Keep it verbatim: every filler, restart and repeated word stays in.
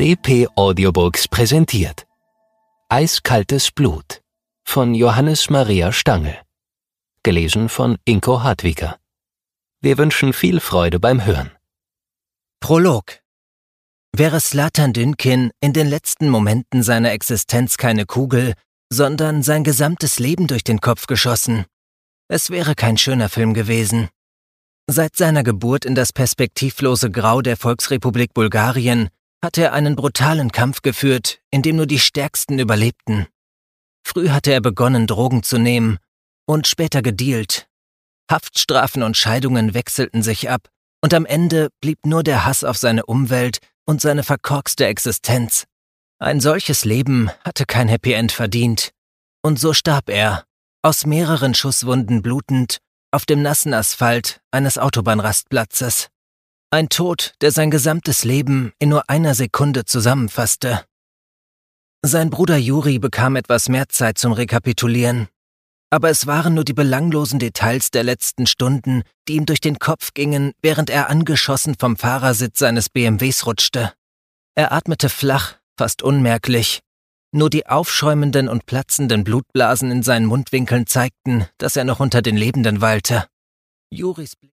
D P Audiobooks präsentiert Eiskaltes Blut von Johannes Maria Stangl. Gelesen von Inko Hartwiger. Wir wünschen viel Freude beim Hören. Prolog. Wäre Zlatan Dünkin in den letzten Momenten seiner Existenz keine Kugel, sondern sein gesamtes Leben durch den Kopf geschossen. Es wäre kein schöner Film gewesen. Seit seiner Geburt in das perspektivlose Grau der Volksrepublik Bulgarien hatte er einen brutalen Kampf geführt, in dem nur die Stärksten überlebten. Früh hatte er begonnen, Drogen zu nehmen und später gedealt. Haftstrafen und Scheidungen wechselten sich ab und am Ende blieb nur der Hass auf seine Umwelt und seine verkorkste Existenz. Ein solches Leben hatte kein Happy End verdient. Und so starb er, aus mehreren Schusswunden blutend, auf dem nassen Asphalt eines Autobahnrastplatzes. Ein Tod, der sein gesamtes Leben in nur einer Sekunde zusammenfasste. Sein Bruder Juri bekam etwas mehr Zeit zum Rekapitulieren. Aber es waren nur die belanglosen Details der letzten Stunden, die ihm durch den Kopf gingen, während er angeschossen vom Fahrersitz seines B M Ws rutschte. Er atmete flach, fast unmerklich. Nur die aufschäumenden und platzenden Blutblasen in seinen Mundwinkeln zeigten, dass er noch unter den Lebenden weilte. Juris Blick